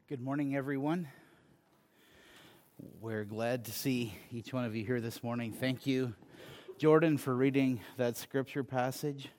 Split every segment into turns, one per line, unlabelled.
Good morning, everyone. We're glad to see each one of you here this morning. Thank you, Jordan, for reading that scripture passage.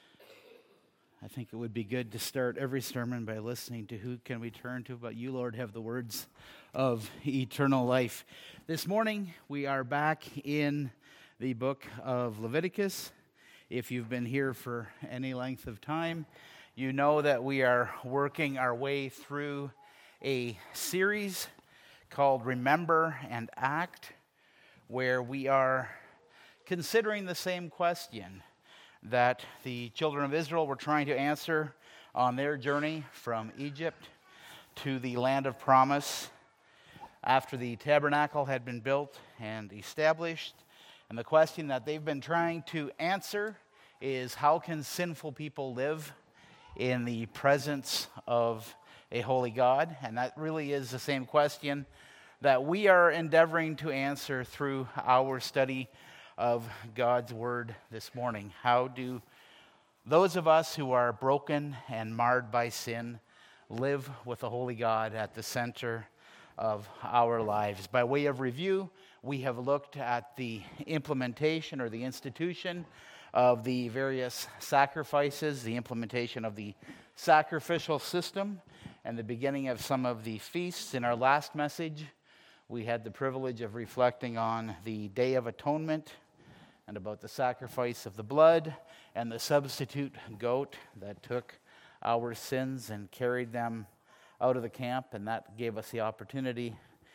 I think it would be good to start every sermon by listening to who can we turn to, but you, Lord, have the words of eternal life. This morning, we are back in the book of Leviticus. If you've been here for any length of time, you know that we are working our way through a series called Remember and Act, where we are considering the same question that the children of Israel were trying to answer on their journey from Egypt to the land of promise after the tabernacle had been built and established. And the question that they've been trying to answer is, how can sinful people live in the presence of a holy God? And that really is the same question that we are endeavoring to answer through our study of God's Word this morning. How do those of us who are broken and marred by sin live with a holy God at the center of our lives? By way of review, we have looked at the implementation or the institution of the various sacrifices, the implementation of the sacrificial system, and the beginning of some of the feasts. In our last message, we had the privilege of reflecting on the Day of Atonement and about the sacrifice of the blood and the substitute goat that took our sins and carried them out of the camp, and that gave us the opportunity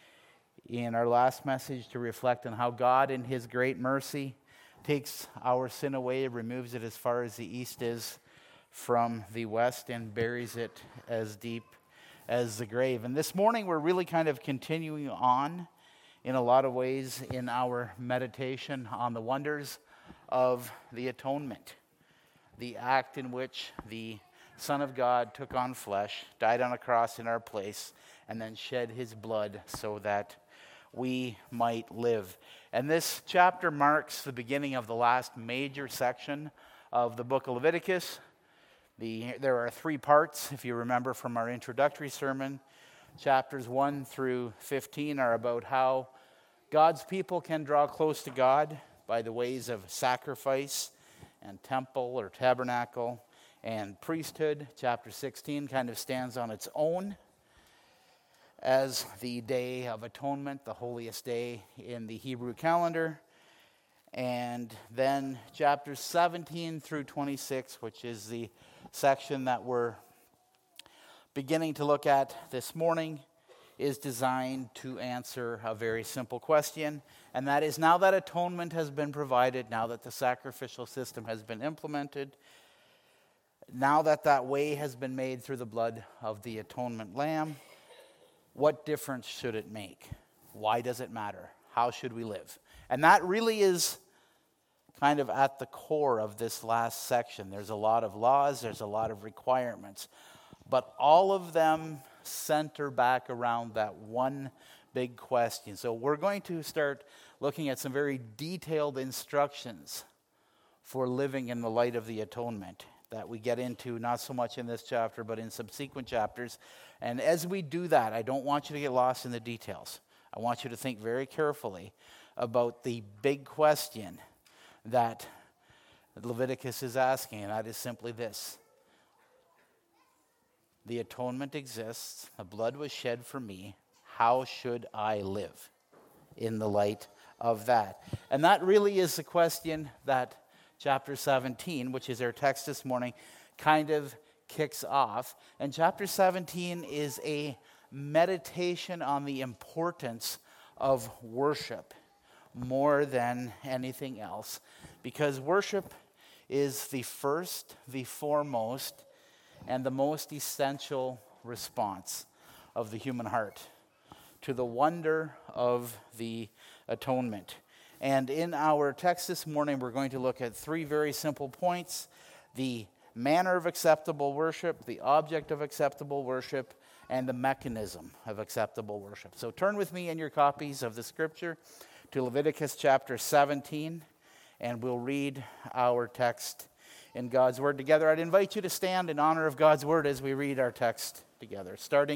in our last message to reflect on how God in His great mercy takes our sin away, removes it as far as the east is from the west, and buries it as deep as the grave. And this morning we're really kind of continuing on in a lot of ways in our meditation on the wonders of the atonement, the act in which the Son of God took on flesh, died on a cross in our place, and then shed His blood so that we might live. And this chapter marks the beginning of the last major section of the book of Leviticus. There are three parts, if you remember from our introductory sermon. Chapters 1 through 15 are about how God's people can draw close to God by the ways of sacrifice and temple or tabernacle and priesthood. Chapter 16 kind of stands on its own as the Day of Atonement, the holiest day in the Hebrew calendar. And then chapters 17 through 26, which is the section that we're beginning to look at this morning, is designed to answer a very simple question, and that is, now that atonement has been provided, now that the sacrificial system has been implemented, now that that way has been made through the blood of the atonement lamb, what difference should it make? Why does it matter? How should we live? And that really is kind of at the core of this last section. There's a lot of laws, there's a lot of requirements, but all of them center back around that one big question. So we're going to start looking at some very detailed instructions for living in the light of the atonement that we get into not so much in this chapter, but in subsequent chapters. And as we do that, I don't want you to get lost in the details. I want you to think very carefully about the big question that Leviticus is asking, and that is simply this: the atonement exists, the blood was shed for me, how should I live in the light of that? And that really is the question that chapter 17, which is our text this morning, kind of kicks off. And chapter 17 is a meditation on the importance of worship more than anything else, because worship is the first, the foremost, and the most essential response of the human heart to the wonder of the atonement. And in our text this morning, we're going to look at three very simple points: the manner of acceptable worship, the object of acceptable worship, and the mechanism of acceptable worship. So turn with me in your copies of the scripture to Leviticus chapter 17, and we'll read our text in God's Word together. I'd invite you to stand in honor of God's Word as we read our text together, starting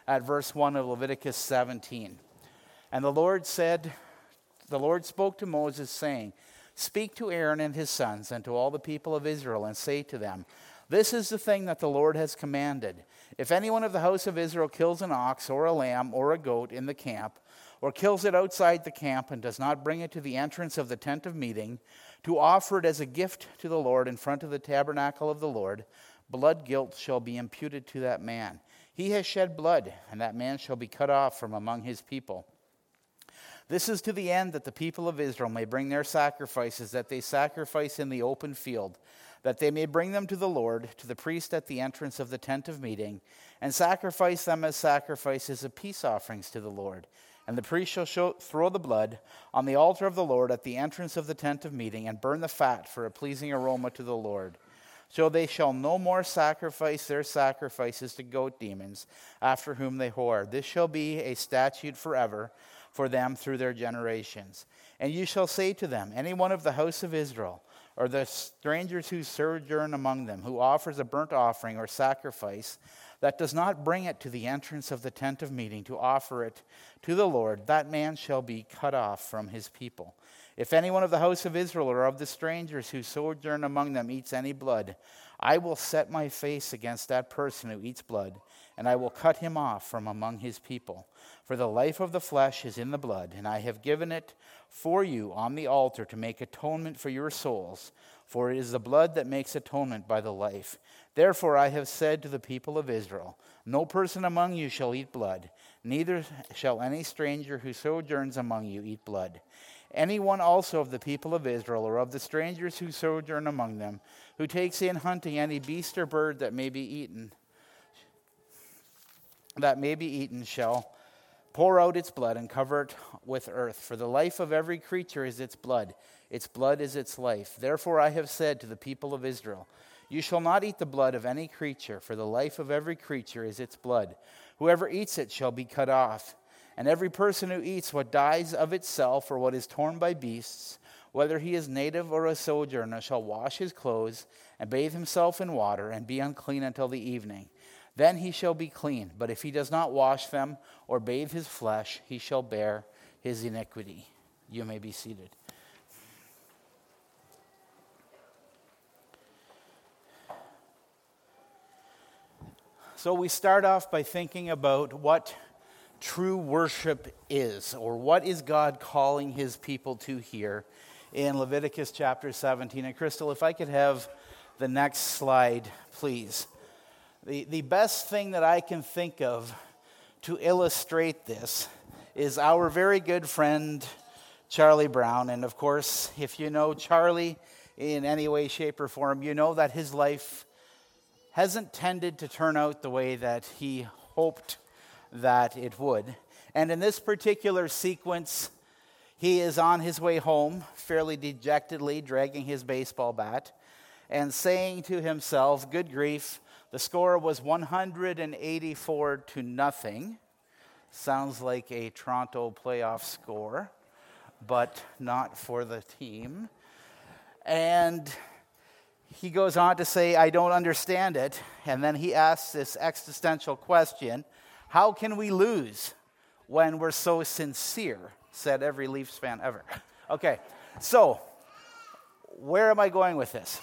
at verse 1 of Leviticus 17. And the Lord spoke to Moses, saying, "Speak to Aaron and his sons and to all the people of Israel, and say to them, this is the thing that the Lord has commanded. If anyone of the house of Israel kills an ox or a lamb or a goat in the camp, or kills it outside the camp and does not bring it to the entrance of the tent of meeting, to offer it as a gift to the Lord in front of the tabernacle of the Lord, blood guilt shall be imputed to that man. He has shed blood, and that man shall be cut off from among his people. This is to the end that the people of Israel may bring their sacrifices that they sacrifice in the open field, that they may bring them to the Lord, to the priest at the entrance of the tent of meeting, and sacrifice them as sacrifices of peace offerings to the Lord. And the priest shall throw the blood on the altar of the Lord at the entrance of the tent of meeting, and burn the fat for a pleasing aroma to the Lord. So they shall no more sacrifice their sacrifices to goat demons, after whom they whore. This shall be a statute forever for them through their generations. And you shall say to them, any one of the house of Israel, or the strangers who sojourn among them, who offers a burnt offering or sacrifice, that does not bring it to the entrance of the tent of meeting to offer it to the Lord, that man shall be cut off from his people. If anyone of the house of Israel or of the strangers who sojourn among them eats any blood, I will set my face against that person who eats blood, and I will cut him off from among his people. For the life of the flesh is in the blood, and I have given it for you on the altar to make atonement for your souls. For it is the blood that makes atonement by the life. Therefore I have said to the people of Israel, no person among you shall eat blood, neither shall any stranger who sojourns among you eat blood. Anyone also of the people of Israel, or of the strangers who sojourn among them, who takes in hunting any beast or bird that may be eaten, shall pour out its blood and cover it with earth. For the life of every creature is its blood is its life. Therefore I have said to the people of Israel, you shall not eat the blood of any creature, for the life of every creature is its blood. Whoever eats it shall be cut off. And every person who eats what dies of itself, or what is torn by beasts, whether he is native or a sojourner, shall wash his clothes and bathe himself in water, and be unclean until the evening. Then he shall be clean. But if he does not wash them or bathe his flesh, he shall bear his iniquity. You may be seated. So we start off by thinking about what true worship is, or what is God calling his people to here in Leviticus chapter 17. And Crystal, if I could have the next slide, please. The best thing that I can think of to illustrate this is our very good friend Charlie Brown. And of course, if you know Charlie in any way, shape, or form, you know that his life hasn't tended to turn out the way that he hoped that it would. And in this particular sequence, he is on his way home, fairly dejectedly dragging his baseball bat, and saying to himself, good grief, the score was 184-0. Sounds like a Toronto playoff score, but not for the team. And he goes on to say, I don't understand it. And then he asks this existential question, how can we lose when we're so sincere? Said every Leafs fan ever. Okay, so where am I going with this?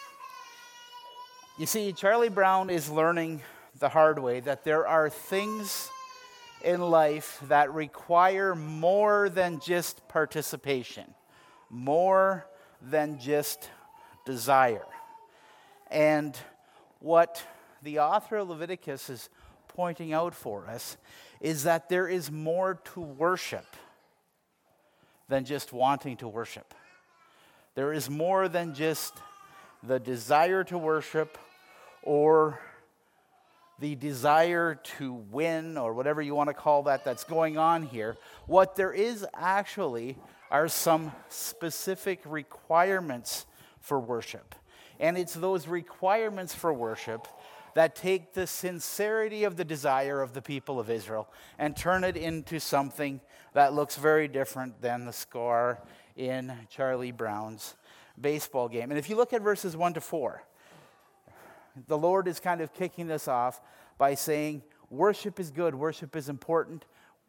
You see, Charlie Brown is learning the hard way that there are things in life that require more than just participation, more than just desire. And what the author of Leviticus is pointing out for us is that there is more to worship than just wanting to worship. There is more than just the desire to worship or the desire to win, or whatever you want to call that, that's going on here. What there is actually are some specific requirements for worship. And it's those requirements for worship that take the sincerity of the desire of the people of Israel and turn it into something that looks very different than the score in Charlie Brown's baseball game. And if you look at verses 1 to 4, the Lord is kind of kicking this off by saying, worship is good, worship is important.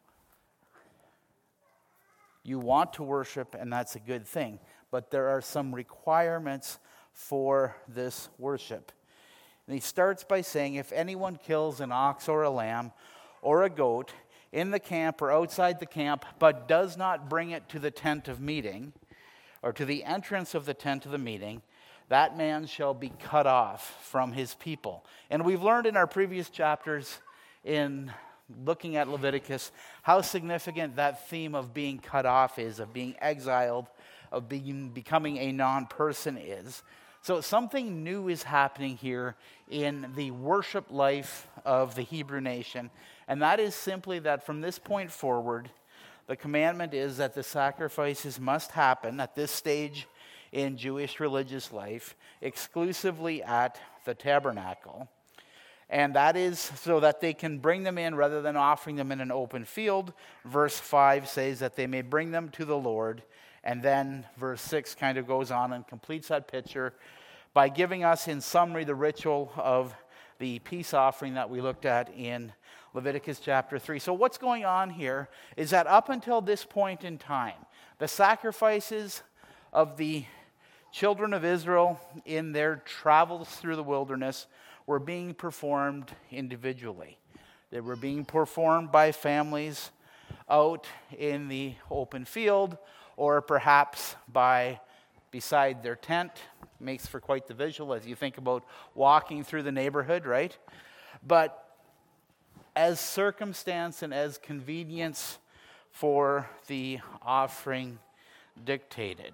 You want to worship, and that's a good thing. But there are some requirements for this worship. And he starts by saying, if anyone kills an ox or a lamb or a goat in the camp or outside the camp, but does not bring it to the tent of meeting, or to the entrance of the tent of the meeting, that man shall be cut off from his people. And we've learned in our previous chapters in looking at Leviticus how significant that theme of being cut off is, of being exiled, of becoming a non-person is. So something new is happening here in the worship life of the Hebrew nation, and that is simply that from this point forward, the commandment is that the sacrifices must happen at this stage in Jewish religious life exclusively at the tabernacle. And that is so that they can bring them in rather than offering them in an open field. Verse 5 says that they may bring them to the Lord. And then verse 6 kind of goes on and completes that picture by giving us in summary the ritual of the peace offering that we looked at in Leviticus chapter 3. So what's going on here is that up until this point in time, the sacrifices of the children of Israel in their travels through the wilderness were being performed individually. They were being performed by families out in the open field, or perhaps beside their tent. Makes for quite the visual as you think about walking through the neighborhood, right? But as circumstance and as convenience for the offering dictated.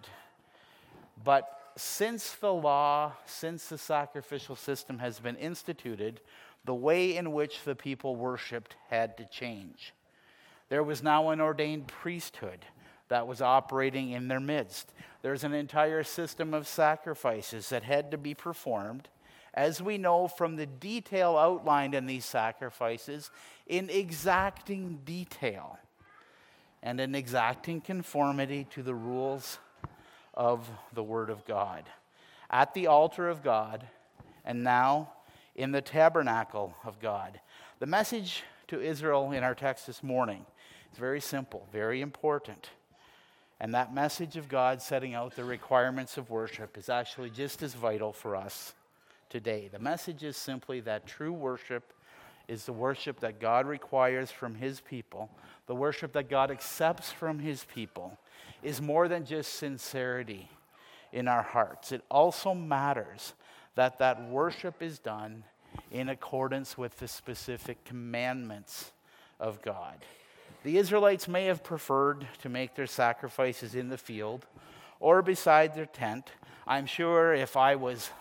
But since the law, since the sacrificial system has been instituted, the way in which the people worshiped had to change. There was now an ordained priesthood that was operating in their midst. There's an entire system of sacrifices that had to be performed, as we know from the detail outlined in these sacrifices, in exacting detail and in exacting conformity to the rules of the Word of God. At the altar of God, and now in the tabernacle of God. The message to Israel in our text this morning is very simple, very important. And that message of God setting out the requirements of worship is actually just as vital for us today. The message is simply that true worship is the worship that God requires from His people. The worship that God accepts from His people is more than just sincerity in our hearts. It also matters that that worship is done in accordance with the specific commandments of God. The Israelites may have preferred to make their sacrifices in the field or beside their tent. I'm sure if I was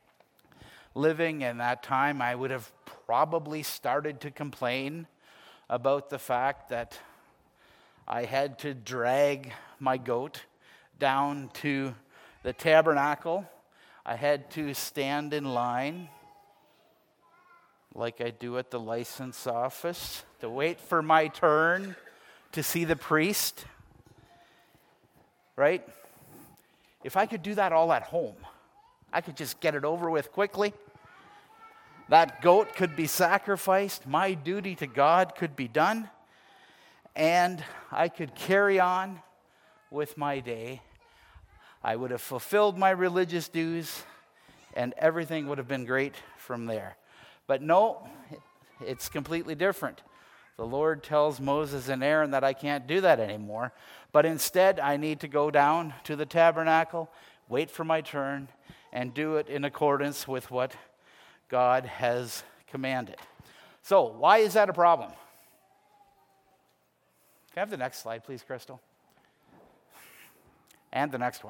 living in that time, I would have probably started to complain about the fact that I had to drag my goat down to the tabernacle. I had to stand in line like I do at the license office to wait for my turn to see the priest, right? If I could do that all at home, I could just get it over with quickly. That goat could be sacrificed, my duty to God could be done, and I could carry on with my day. I would have fulfilled my religious dues, and everything would have been great from there. But no, it's completely different. The Lord tells Moses and Aaron that I can't do that anymore, but instead I need to go down to the tabernacle, wait for my turn, and do it in accordance with what God has commanded. So, why is that a problem? Can I have the next slide, please, Crystal? And the next one.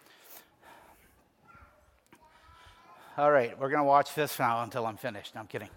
All right, we're going to watch this now until I'm finished. No, I'm kidding.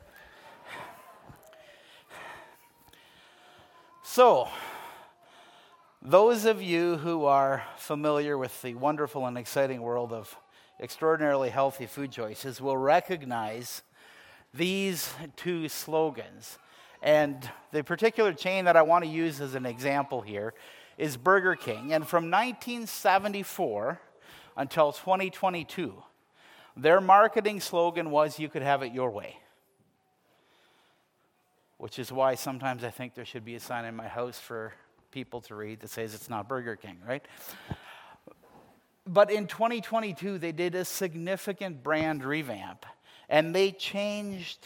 So, those of you who are familiar with the wonderful and exciting world of extraordinarily healthy food choices will recognize these two slogans. And the particular chain that I want to use as an example here is Burger King. And from 1974 until 2022, their marketing slogan was, "You could have it your way." which is why sometimes I think there should be a sign in my house for people to read that says it's not Burger King, right? But in 2022, they did a significant brand revamp, and they changed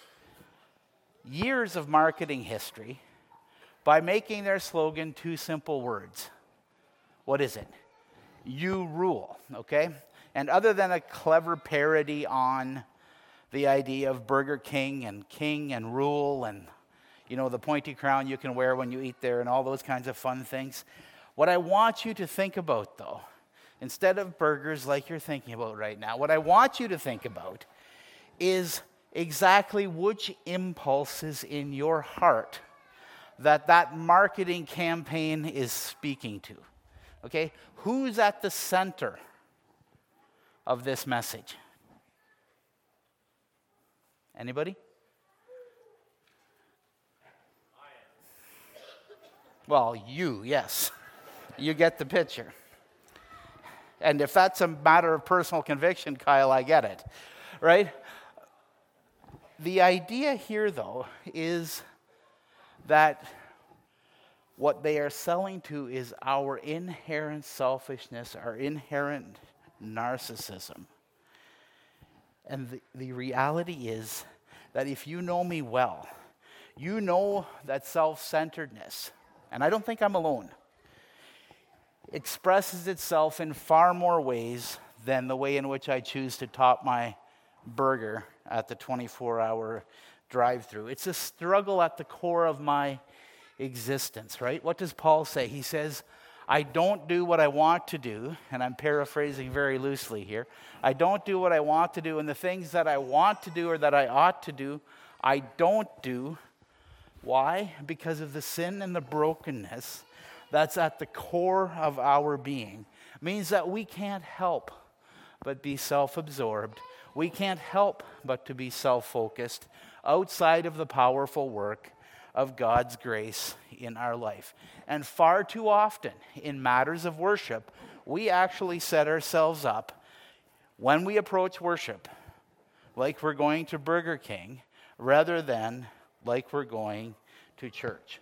years of marketing history by making their slogan 2 simple words. What is it? You rule, okay? And other than a clever parody on the idea of Burger King and rule and, the pointy crown you can wear when you eat there and all those kinds of fun things, what I want you to think about, though, instead of burgers like you're thinking about right now, what I want you to think about is exactly which impulses in your heart that marketing campaign is speaking to. Okay? Who's at the center of this message? Anybody? Well, you, yes. You get the picture. And if that's a matter of personal conviction, Kyle, I get it. Right? The idea here, though, is that what they are selling to is our inherent selfishness, our inherent narcissism. And the reality is that if you know me well, you know that self-centeredness, and I don't think I'm alone, expresses itself in far more ways than the way in which I choose to top my burger at the 24-hour drive-through. It's a struggle at the core of my existence, right? What does Paul say? He says, I don't do what I want to do, and I'm paraphrasing very loosely here. I don't do what I want to do, and the things that I want to do or that I ought to do, I don't do. Why? Because of the sin and the brokenness that's at the core of our being. It means that we can't help but be self-absorbed. We can't help but to be self-focused outside of the powerful work of God's grace in our life. And far too often, in matters of worship, we actually set ourselves up when we approach worship like we're going to Burger King rather than like we're going to church.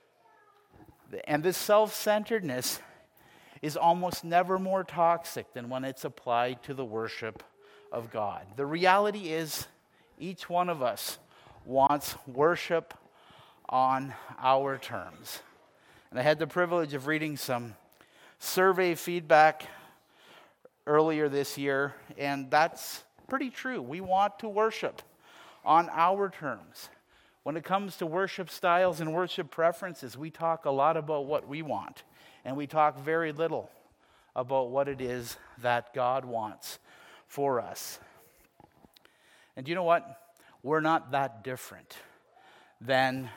And this self-centeredness is almost never more toxic than when it's applied to the worship of God. The reality is, each one of us wants worship on our terms. And I had the privilege of reading some survey feedback earlier this year, and that's pretty true. We want to worship on our terms. When it comes to worship styles and worship preferences, we talk a lot about what we want, and we talk very little about what it is that God wants for us. And you know what? We're not that different than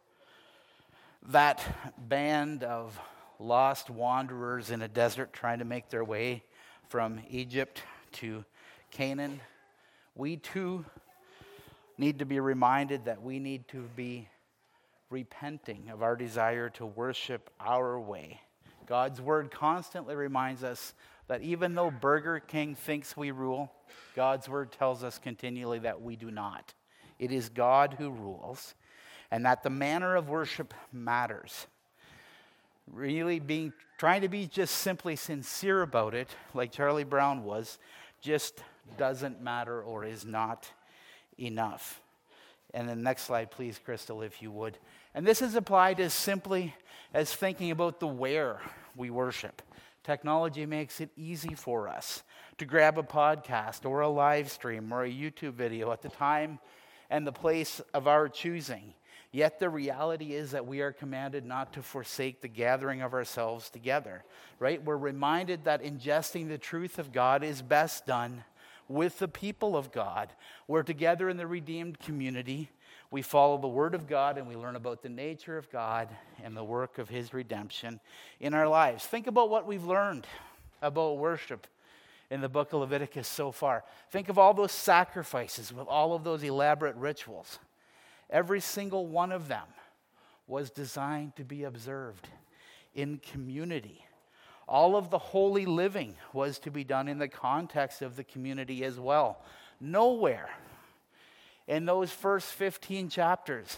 that band of lost wanderers in a desert trying to make their way from Egypt to Canaan. We too need to be reminded that we need to be repenting of our desire to worship our way. God's word constantly reminds us that even though Burger King thinks we rule, God's word tells us continually that we do not. It is God who rules, and that the manner of worship matters. Really trying to be just simply sincere about it, like Charlie Brown was, just doesn't matter or is not enough. And the next slide, please, Crystal, if you would. And this is applied as simply as thinking about the where we worship. Technology makes it easy for us to grab a podcast or a live stream or a YouTube video at the time and the place of our choosing. Yet the reality is that we are commanded not to forsake the gathering of ourselves together, right? We're reminded that ingesting the truth of God is best done with the people of God. We're together in the redeemed community. We follow the Word of God and we learn about the nature of God and the work of His redemption in our lives. Think about what we've learned about worship in the book of Leviticus so far. Think of all those sacrifices with all of those elaborate rituals. Every single one of them was designed to be observed in community. All of the holy living was to be done in the context of the community as well. Nowhere in those first 15 chapters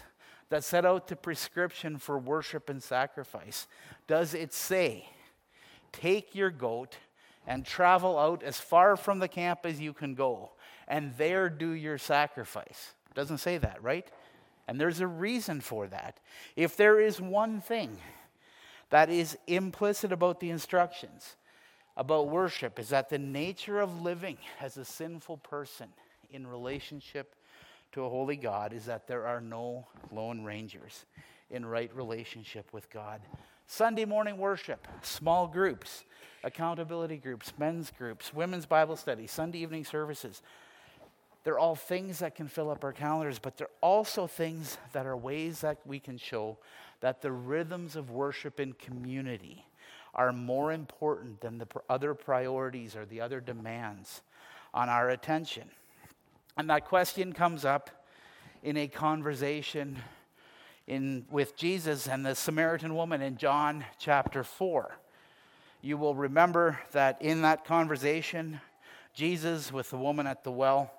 that set out the prescription for worship and sacrifice? Does it say, take your goat and travel out as far from the camp as you can go, and there do your sacrifice? It doesn't say that, right? And there's a reason for that. If there is one thing that is implicit about the instructions about worship, is that the nature of living as a sinful person in relationship to a holy God is that there are no lone rangers in right relationship with God. Sunday morning worship, small groups, accountability groups, men's groups, women's Bible study, Sunday evening services. They're all things that can fill up our calendars, but they're also things that are ways that we can show that the rhythms of worship in community are more important than the other priorities or the other demands on our attention. And that question comes up in a conversation with Jesus and the Samaritan woman in John chapter 4. You will remember that in that conversation, Jesus with the woman at the well,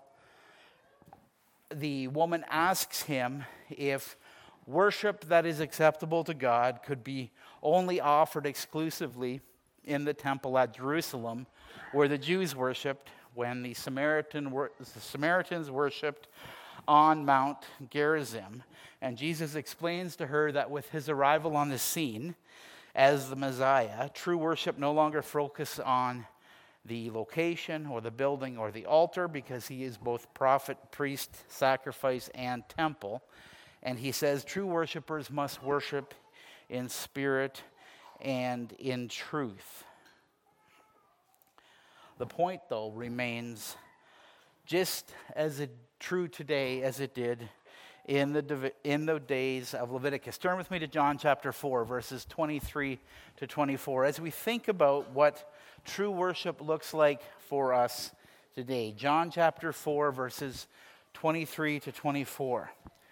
the woman asks him if worship that is acceptable to God could be only offered exclusively in the temple at Jerusalem, where the Jews worshipped, when the Samaritans worshipped on Mount Gerizim. And Jesus explains to her that with his arrival on the scene as the Messiah, true worship no longer focuses on the location or the building or the altar, because he is both prophet, priest, sacrifice, and temple. And he says true worshipers must worship in spirit and in truth. The point, though, remains just as true today as it did in the days of Leviticus. Turn with me to John chapter 4, verses 23 to 24, as we think about what true worship looks like for us today. John chapter 4, verses 23 to 24.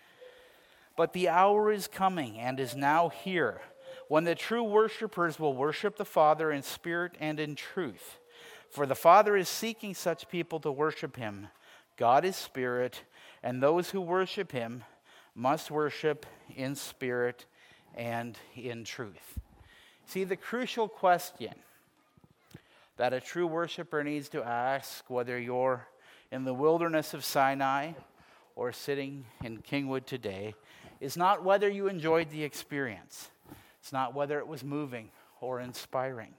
But the hour is coming and is now here, when the true worshipers will worship the Father in spirit and in truth. For the Father is seeking such people to worship him. God is spirit, and those who worship him must worship in spirit and in truth. See, the crucial question that a true worshiper needs to ask, whether you're in the wilderness of Sinai or sitting in Kingwood today, is not whether you enjoyed the experience. It's not whether it was moving or inspiring.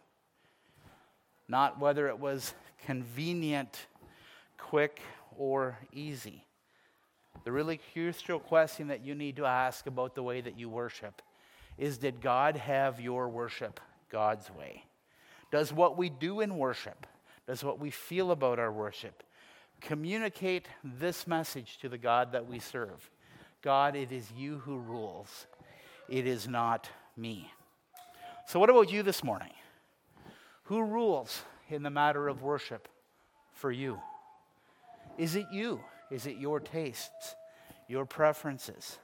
Not whether it was convenient, quick, or easy. The really crucial question that you need to ask about the way that you worship is, did God have your worship God's way? Does what we do in worship, does what we feel about our worship, communicate this message to the God that we serve? God, it is you who rules. It is not me. So what about you this morning? Who rules in the matter of worship for you? Is it you? Is it your tastes, your preferences?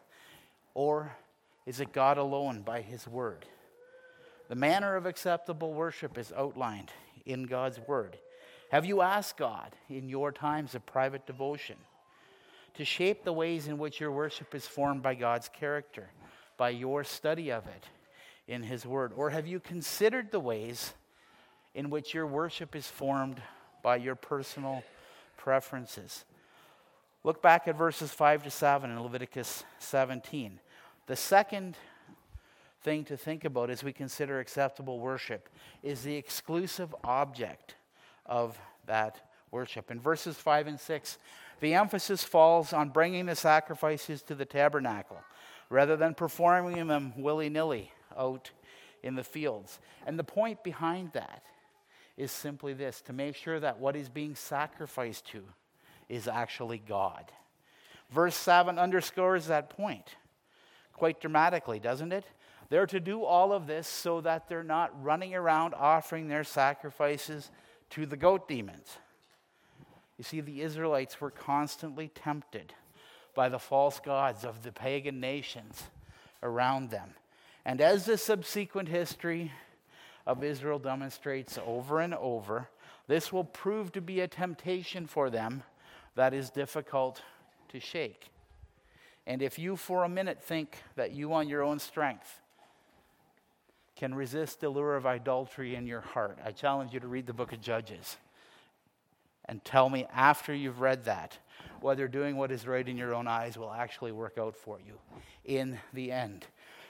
Or is it God alone by his word? The manner of acceptable worship is outlined in God's word. Have you asked God in your times of private devotion to shape the ways in which your worship is formed by God's character, by your study of it in his word? Or have you considered the ways in which your worship is formed by your personal preferences? Look back at verses 5 to 7 in Leviticus 17. The second thing to think about as we consider acceptable worship is the exclusive object of that worship. In verses 5 and 6, the emphasis falls on bringing the sacrifices to the tabernacle rather than performing them willy-nilly out in the fields. And the point behind that is simply this: to make sure that what is being sacrificed to is actually God. Verse 7 underscores that point quite dramatically, doesn't it? They're to do all of this so that they're not running around offering their sacrifices to the goat demons. You see, the Israelites were constantly tempted by the false gods of the pagan nations around them. And as the subsequent history of Israel demonstrates over and over, this will prove to be a temptation for them that is difficult to shake. And if you for a minute think that you on your own strength can resist the lure of adultery in your heart, I challenge you to read the book of Judges and tell me after you've read that whether doing what is right in your own eyes will actually work out for you in the end.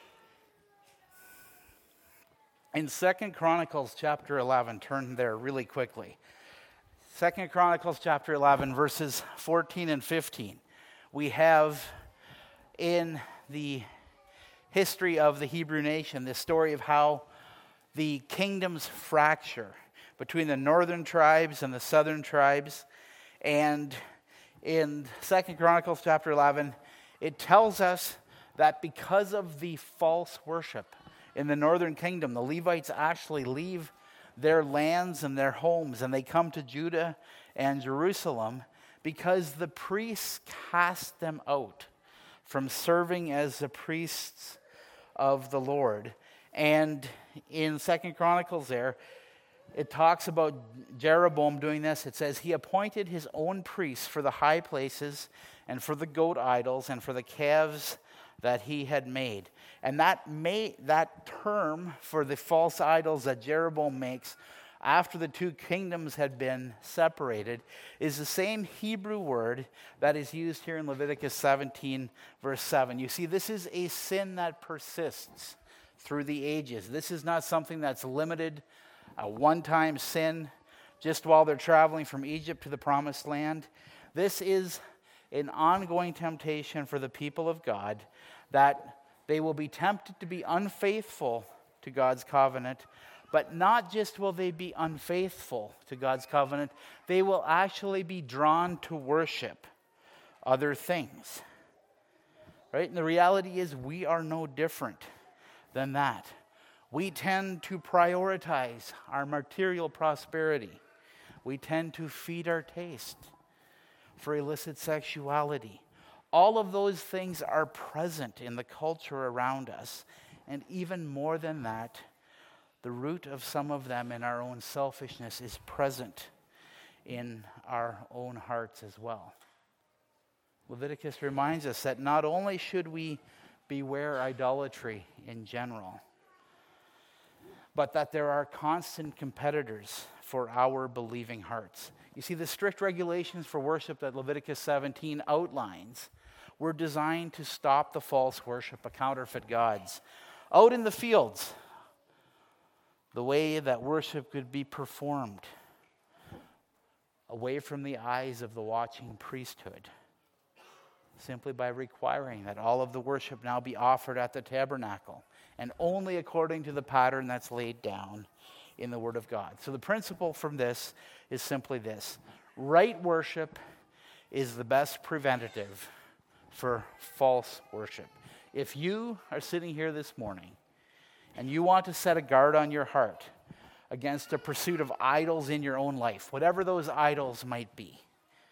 In 2 Chronicles chapter 11, turn there really quickly. 2 Chronicles chapter 11, verses 14 and 15. We have in the history of the Hebrew nation the story of how the kingdoms fracture between the northern tribes and the southern tribes. And in 2 Chronicles chapter 11, it tells us that because of the false worship in the northern kingdom, the Levites actually leave their lands and their homes, and they come to Judah and Jerusalem because the priests cast them out from serving as the priests of the Lord. And in 2 Chronicles there, it talks about Jeroboam doing this. It says, he appointed his own priests for the high places and for the goat idols and for the calves that he had made. And that term for the false idols that Jeroboam makes after the two kingdoms had been separated is the same Hebrew word that is used here in Leviticus 17, verse 7. You see, this is a sin that persists through the ages. This is not something that's limited, a one-time sin just while they're traveling from Egypt to the promised land. This is an ongoing temptation for the people of God, that they will be tempted to be unfaithful to God's covenant, but not just will they be unfaithful to God's covenant, they will actually be drawn to worship other things. Right? And the reality is we are no different than that. We tend to prioritize our material prosperity. We tend to feed our taste for illicit sexuality. All of those things are present in the culture around us. And even more than that, the root of some of them in our own selfishness is present in our own hearts as well. Leviticus reminds us that not only should we beware idolatry in general, but that there are constant competitors for our believing hearts. You see, the strict regulations for worship that Leviticus 17 outlines were designed to stop the false worship of counterfeit gods. Out in the fields, the way that worship could be performed, away from the eyes of the watching priesthood, simply by requiring that all of the worship now be offered at the tabernacle, and only according to the pattern that's laid down in the Word of God. So the principle from this is simply this: right worship is the best preventative for false worship. If you are sitting here this morning and you want to set a guard on your heart against a pursuit of idols in your own life, whatever those idols might be,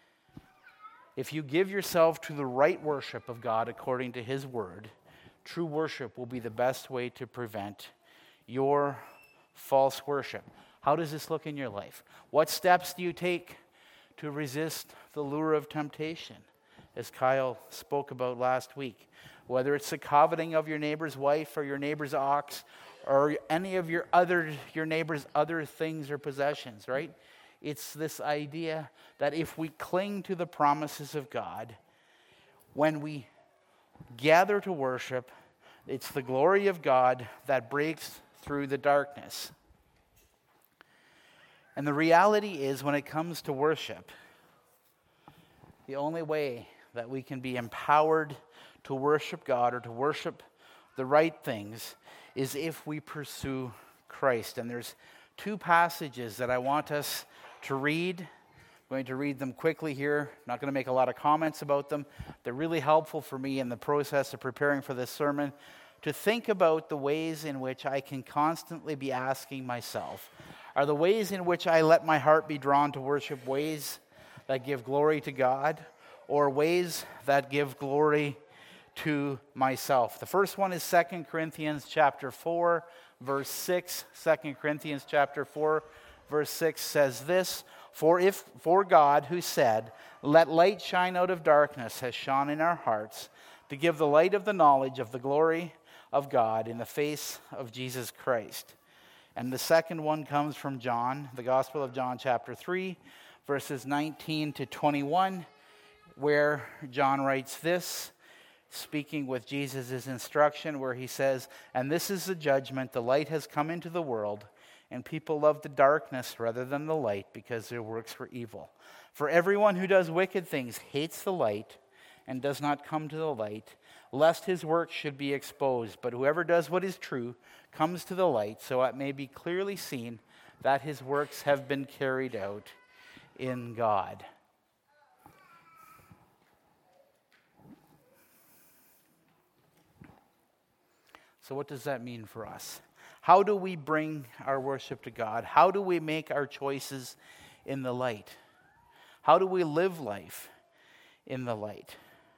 if you give yourself to the right worship of God according to His Word, true worship will be the best way to prevent your false worship. How does this look in your life? What steps do you take to resist the lure of temptation, as Kyle spoke about last week? Whether it's the coveting of your neighbor's wife or your neighbor's ox or any of your neighbor's other things or possessions, right? It's this idea that if we cling to the promises of God, when we gather to worship, it's the glory of God that breaks through the darkness. And the reality is, when it comes to worship, the only way that we can be empowered to worship God or to worship the right things is if we pursue Christ. And there's two passages that I want us to read. I'm going to read them quickly here. I'm not going to make a lot of comments about them. They're really helpful for me in the process of preparing for this sermon to think about the ways in which I can constantly be asking myself, are the ways in which I let my heart be drawn to worship ways that give glory to God, or ways that give glory to myself? The first one is 2 Corinthians chapter 4, verse 6. 2 Corinthians chapter 4, verse 6 says this: For God, who said, "Let light shine out of darkness," has shone in our hearts to give the light of the knowledge of the glory of God in the face of Jesus Christ. And the second one comes from John, the Gospel of John chapter 3, verses 19 to 21, where John writes this, speaking with Jesus' instruction, where he says, "And this is the judgment, the light has come into the world, and people love the darkness rather than the light, because their works were evil. For everyone who does wicked things hates the light and does not come to the light, lest his works should be exposed. But whoever does what is true comes to the light, so it may be clearly seen that his works have been carried out in God." So what does that mean for us? How do we bring our worship to God? How do we make our choices in the light? How do we live life in the light?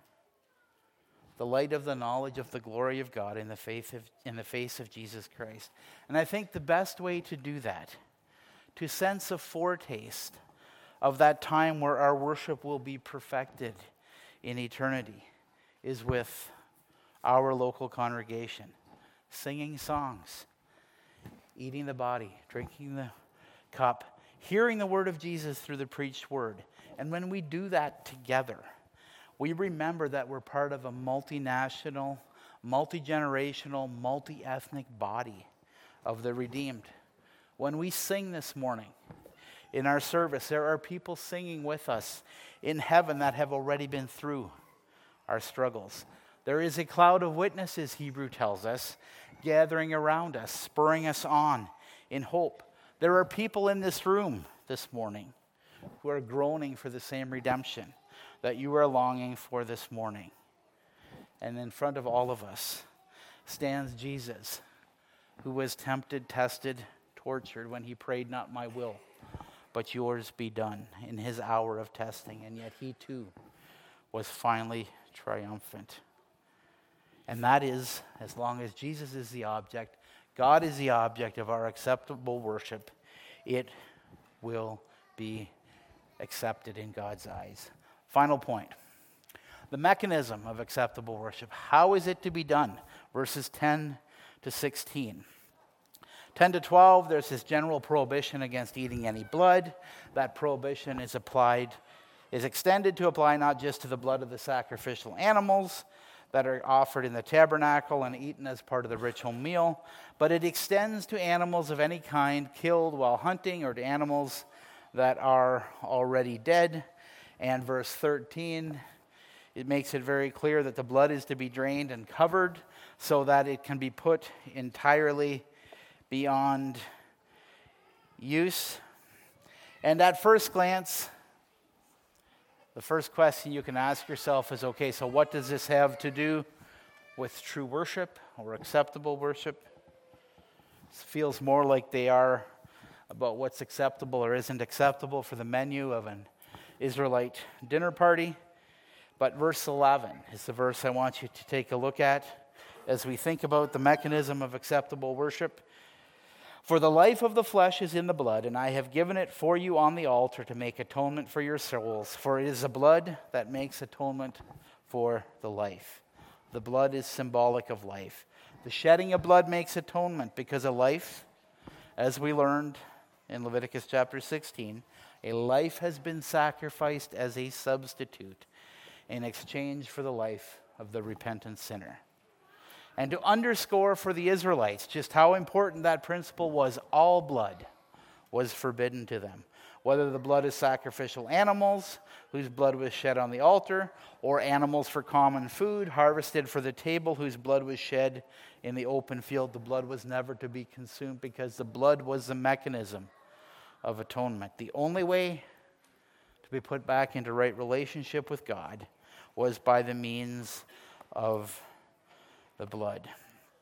The light of the knowledge of the glory of God in the face of Jesus Christ. And I think the best way to do that, to sense a foretaste of that time where our worship will be perfected in eternity, is with our local congregation, singing songs, eating the body, drinking the cup, hearing the word of Jesus through the preached word. And when we do that together, we remember that we're part of a multinational, multi-generational, multi-ethnic body of the redeemed. When we sing this morning in our service, there are people singing with us in heaven that have already been through our struggles. There is a cloud of witnesses, Hebrew tells us, gathering around us, spurring us on in hope. There are people in this room this morning who are groaning for the same redemption that you are longing for this morning. And in front of all of us stands Jesus, who was tempted, tested, tortured when he prayed, "Not my will, but yours be done," in his hour of testing. And yet he too was finally triumphant. And that is, as long as Jesus is the object, God is the object of our acceptable worship, it will be accepted in God's eyes. Final point. The mechanism of acceptable worship. How is it to be done? Verses 10 to 16. 10 to 12, there's this general prohibition against eating any blood. That prohibition is extended to apply not just to the blood of the sacrificial animals that are offered in the tabernacle and eaten as part of the ritual meal, but it extends to animals of any kind killed while hunting or to animals that are already dead. And verse 13, it makes it very clear that the blood is to be drained and covered so that it can be put entirely beyond use. And at first glance, the first question you can ask yourself is, okay, so what does this have to do with true worship or acceptable worship? It feels more like they are about what's acceptable or isn't acceptable for the menu of an Israelite dinner party. But verse 11 is the verse I want you to take a look at as we think about the mechanism of acceptable worship. "For the life of the flesh is in the blood, and I have given it for you on the altar to make atonement for your souls. For it is the blood that makes atonement for the life." The blood is symbolic of life. The shedding of blood makes atonement because a life, as we learned in Leviticus chapter 16, a life has been sacrificed as a substitute in exchange for the life of the repentant sinner. And to underscore for the Israelites just how important that principle was, all blood was forbidden to them. Whether the blood of sacrificial animals, whose blood was shed on the altar, or animals for common food, harvested for the table, whose blood was shed in the open field, the blood was never to be consumed because the blood was the mechanism of atonement. The only way to be put back into right relationship with God was by the means of the blood.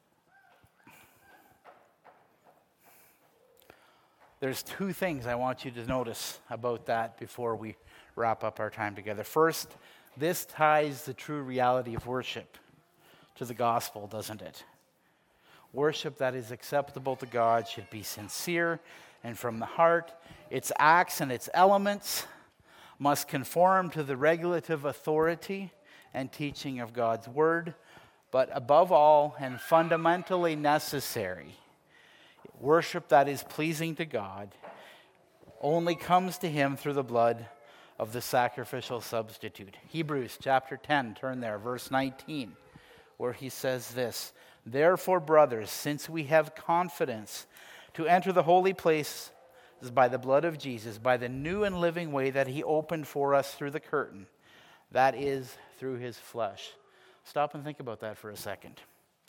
There's two things I want you to notice about that before we wrap up our time together. First, this ties the true reality of worship to the gospel, doesn't it? Worship that is acceptable to God should be sincere and from the heart. Its acts and its elements must conform to the regulative authority and teaching of God's word, but above all and fundamentally necessary, worship that is pleasing to God only comes to him through the blood of the sacrificial substitute. Hebrews chapter 10, turn there, verse 19, where he says this, "Therefore, brothers, since we have confidence to enter the holy place by the blood of Jesus, by the new and living way that he opened for us through the curtain, that is, through his flesh." Stop and think about that for a second.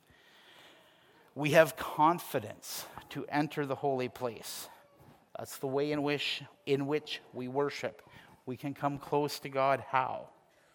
We have confidence to enter the holy place. That's the way in which we worship. We can come close to God. How?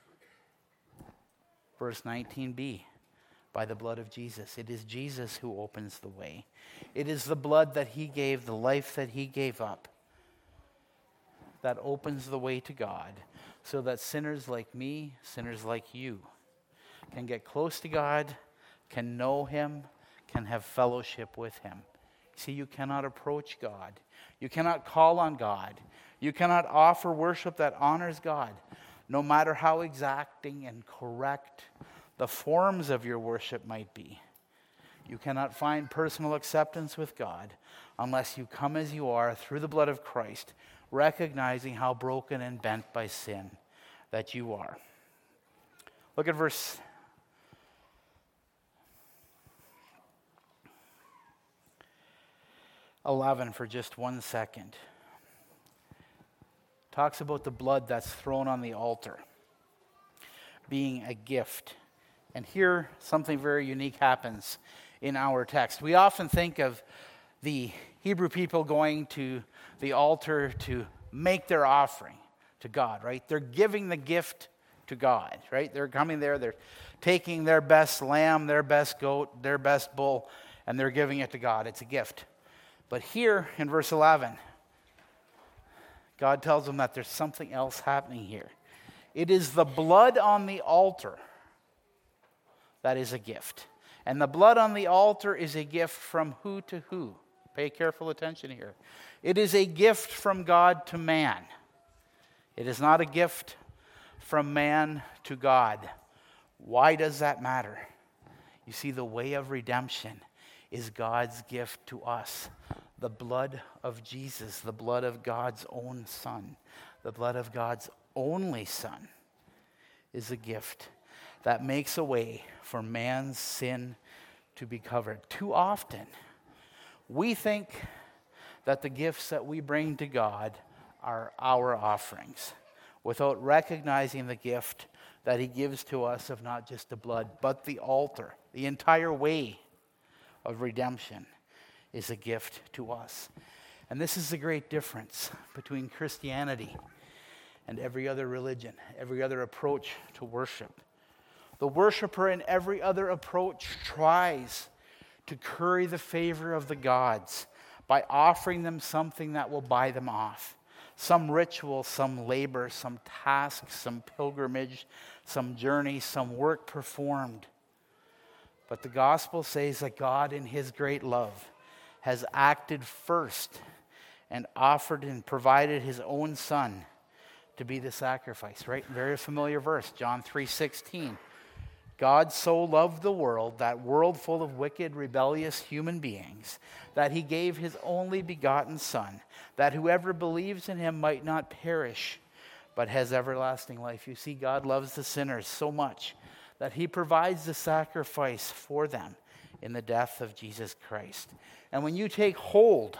Verse 19b, by the blood of Jesus. It is Jesus who opens the way. It is the blood that he gave, the life that he gave up, that opens the way to God, so that sinners like me, sinners like you, can get close to God, can know him, can have fellowship with him. See, you cannot approach God. You cannot call on God. You cannot offer worship that honors God, no matter how exacting and correct the forms of your worship might be. You cannot find personal acceptance with God unless you come as you are through the blood of Christ, recognizing how broken and bent by sin that you are. Look at verse 11 for just 1 second. Talks about the blood that's thrown on the altar being a gift. And here something very unique happens in our text. We often think of the Hebrew people going to the altar to make their offering to God, right? They're giving the gift to God, right? They're coming there, they're taking their best lamb, their best goat, their best bull, and they're giving it to God. It's a gift. But here in verse 11, God tells them that there's something else happening here. It is the blood on the altar that is a gift. And the blood on the altar is a gift from who to who? Pay careful attention here. It is a gift from God to man. It is not a gift from man to God. Why does that matter? You see, the way of redemption is God's gift to us. The blood of Jesus, the blood of God's own Son, the blood of God's only Son is a gift that makes a way for man's sin to be covered. Too often, we think that the gifts that we bring to God are our offerings, without recognizing the gift that he gives to us of not just the blood, but the altar. The entire way of redemption is a gift to us. And this is the great difference between Christianity and every other religion, every other approach to worship. The worshiper in every other approach tries to curry the favor of the gods by offering them something that will buy them off. Some ritual, some labor, some task, some pilgrimage, some journey, some work performed. But the gospel says that God in his great love has acted first and offered and provided his own Son to be the sacrifice, right? Very familiar verse, John 3:16. God so loved the world, that world full of wicked, rebellious human beings, that he gave his only begotten Son, that whoever believes in him might not perish, but has everlasting life. You see, God loves the sinners so much that he provides the sacrifice for them in the death of Jesus Christ. And when you take hold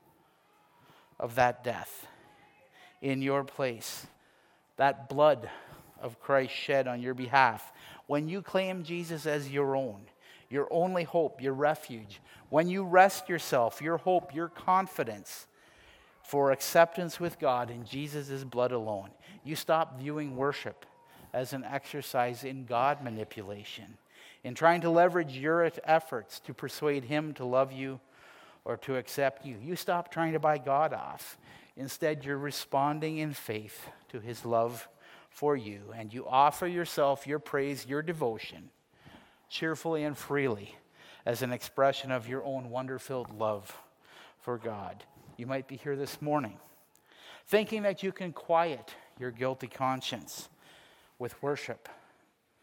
of that death in your place, that blood of Christ shed on your behalf, when you claim Jesus as your own, your only hope, your refuge, when you rest yourself, your hope, your confidence for acceptance with God in Jesus' blood alone, you stop viewing worship as an exercise in God manipulation, in trying to leverage your efforts to persuade him to love you or to accept you. You stop trying to buy God off. Instead, you're responding in faith to his love for you, and you offer yourself, your praise, your devotion, cheerfully and freely, as an expression of your own wonder-filled love for God. You might be here this morning thinking that you can quiet your guilty conscience with worship.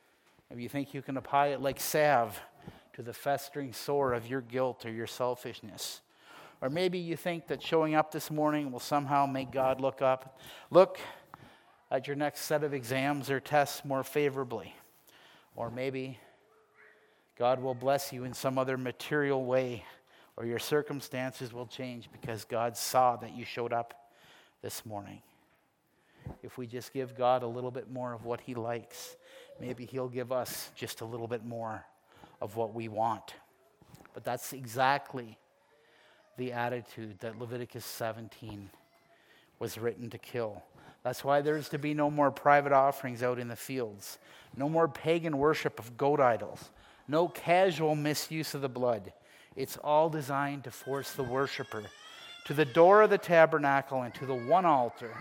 Maybe you think you can apply it like salve to the festering sore of your guilt or your selfishness. Or maybe you think that showing up this morning will somehow make God look at your next set of exams or tests more favorably. Or maybe God will bless you in some other material way, or your circumstances will change because God saw that you showed up this morning. If we just give God a little bit more of what he likes, maybe he'll give us just a little bit more of what we want. But that's exactly the attitude that Leviticus 17 was written to kill. That's why there's to be no more private offerings out in the fields, no more pagan worship of goat idols, no casual misuse of the blood. It's all designed to force the worshiper to the door of the tabernacle and to the one altar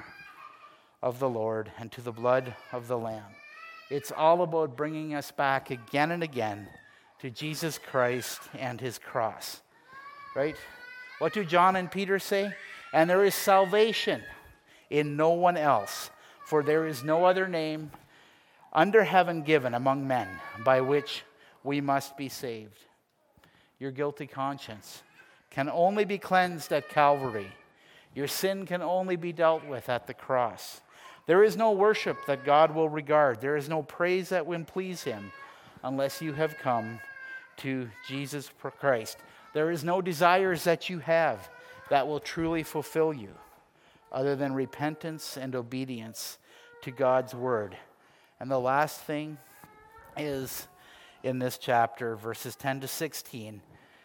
of the Lord and to the blood of the Lamb. It's all about bringing us back again and again to Jesus Christ and his cross. Right? What do John and Peter say? And there is salvation in no one else, for there is no other name under heaven given among men by which we must be saved. Your guilty conscience can only be cleansed at Calvary. Your sin can only be dealt with at the cross. There is no worship that God will regard. There is no praise that will please him unless you have come to Jesus Christ. There is no desires that you have that will truly fulfill you other than repentance and obedience to God's word. And the last thing is in this chapter, verses 10 to 16,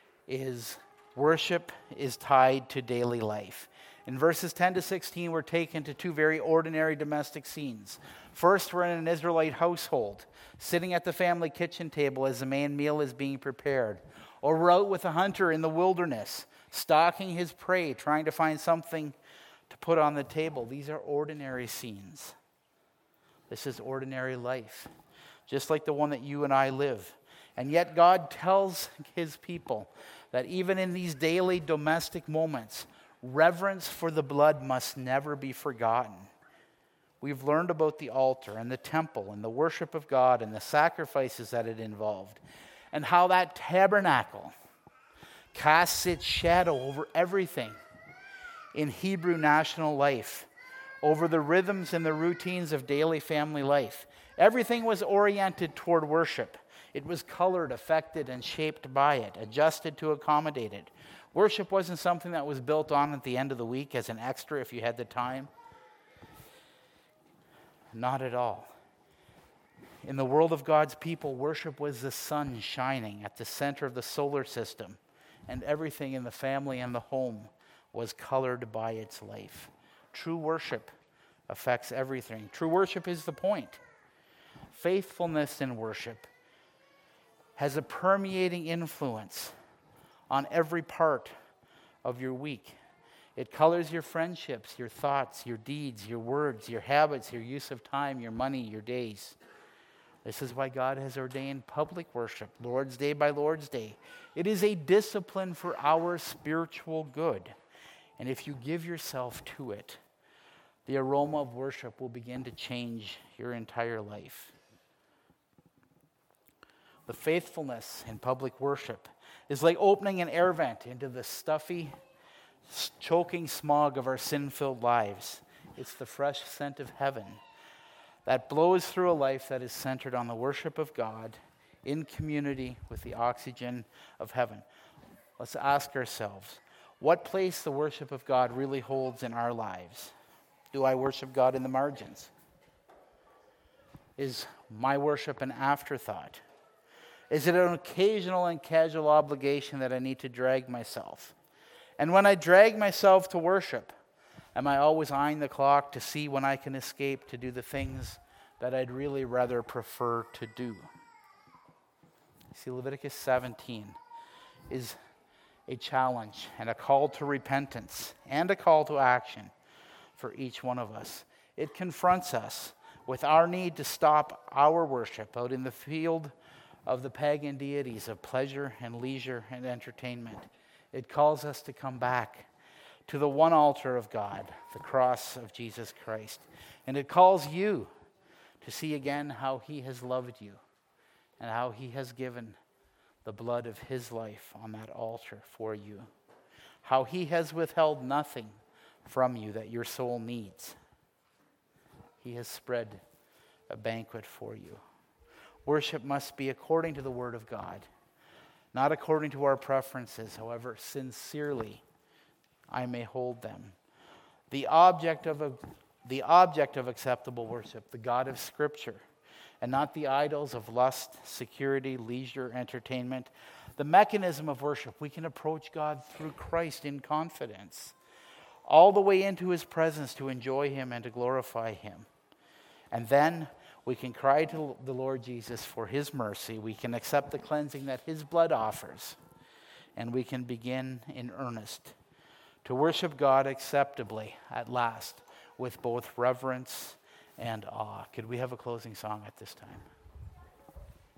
is worship is tied to daily life. In verses 10 to 16, we're taken to two very ordinary domestic scenes. First, we're in an Israelite household, sitting at the family kitchen table as the main meal is being prepared. Or we're out with a hunter in the wilderness, stalking his prey, trying to find something to put on the table. These are ordinary scenes. This is ordinary life, just like the one that you and I live. And yet God tells his people that even in these daily domestic moments, reverence for the blood must never be forgotten. We've learned about the altar and the temple and the worship of God and the sacrifices that it involved, and how that tabernacle casts its shadow over everything in Hebrew national life, over the rhythms and the routines of daily family life. Everything was oriented toward worship. It was colored, affected, and shaped by it, adjusted to accommodate it. Worship wasn't something that was built on at the end of the week as an extra if you had the time. Not at all. In the world of God's people, worship was the sun shining at the center of the solar system, and everything in the family and the home was colored by its life. True worship affects everything. True worship is the point. Faithfulness in worship has a permeating influence on every part of your week. It colors your friendships, your thoughts, your deeds, your words, your habits, your use of time, your money, your days. This is why God has ordained public worship, Lord's Day by Lord's Day. It is a discipline for our spiritual good. And if you give yourself to it, the aroma of worship will begin to change your entire life. The faithfulness in public worship is like opening an air vent into the stuffy, choking smog of our sin-filled lives. It's the fresh scent of heaven that blows through a life that is centered on the worship of God in community with the oxygen of heaven. Let's ask ourselves, what place the worship of God really holds in our lives? Do I worship God in the margins? Is my worship an afterthought? Is it an occasional and casual obligation that I need to drag myself? And when I drag myself to worship, am I always eyeing the clock to see when I can escape to do the things that I'd really rather prefer to do? See, Leviticus 17 is a challenge and a call to repentance and a call to action for each one of us. It confronts us with our need to stop our worship out in the field of the pagan deities of pleasure and leisure and entertainment. It calls us to come back to the one altar of God, the cross of Jesus Christ. And it calls you to see again how he has loved you and how he has given the blood of his life on that altar for you. How he has withheld nothing from you that your soul needs. He has spread a banquet for you. Worship must be according to the Word of God, not according to our preferences, however sincerely I may hold them. The object of acceptable worship, the God of Scripture, and not the idols of lust, security, leisure, entertainment. The mechanism of worship, we can approach God through Christ in confidence, all the way into his presence to enjoy him and to glorify him. And then we can cry to the Lord Jesus for his mercy. We can accept the cleansing that his blood offers. And we can begin in earnest to worship God acceptably at last with both reverence and awe. Could we have a closing song at this time?